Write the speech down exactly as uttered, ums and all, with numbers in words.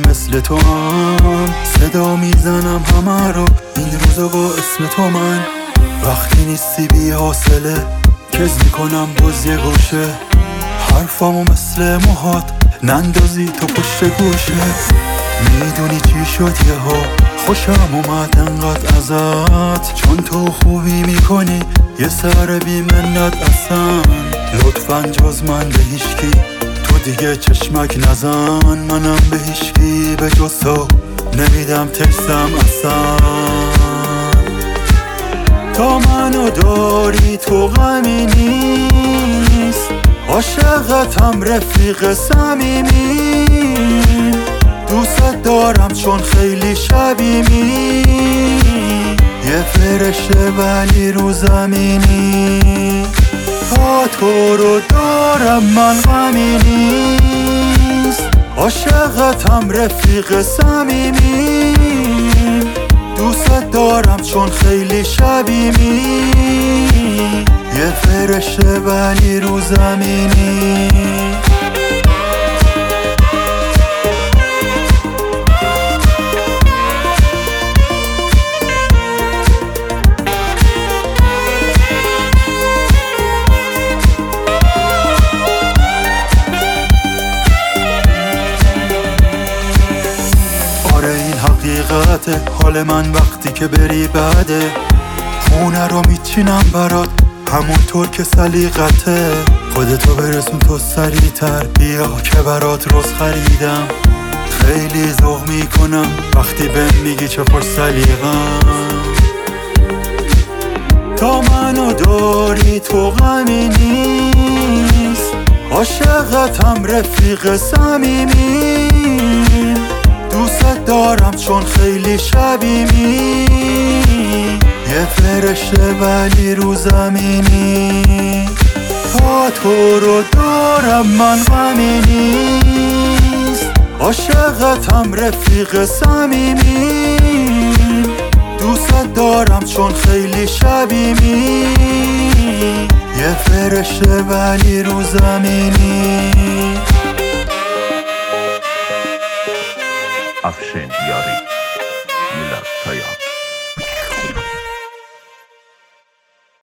مثل تو هم صدا میزنم همه رو این روزا با اسم تو من. وقتی نیستی بی حاصله کز میکنم باز یه گوشه، حرفامو مثل موهات نندازی تو پشت گوشه. میدونی چی شد یه ها خوشم اومد انقدر ازت، چون تو خوبی میکنی یه سر بی منت اصلا. لطفاً جز من به هیچکی تو دیگه چشمک نزن، منم به هیچکی به جز تو نمیدم ترسم اصلا. تا منو داری تو غمی نیست، عاشقتم رفیق صمیمی، دوست دارم چون خیلی شبیمی، یه فرشته ولی رو زمینی. تا تو رو دارم من غمی نیست، عاشقتم رفیق صمیمی، دوست دارم چون خیلی شبیمی، یه فرشته ولی رو زمینی. حقیقته حال من وقتی که بری بعده، خونه رو میچینم برات همونطور که سلیقته. خودتو برسون تو سریعتر بیا که برات روز خریدم، خیلی ذوق میکنم وقتی بهم میگی چه خوش سلیقم. تا منو داری تو غمی نیست، عاشقتم رفیق صمیمی، دوست دارم چون خیلی شبیمی، یه فرشته ولی رو زمینی. تا تو رو دارم من غمی نیست، عاشقتم رفیق صمیمی، دوست دارم چون خیلی شبیمی، یه فرشته ولی رو زمینی. Afshin Yari.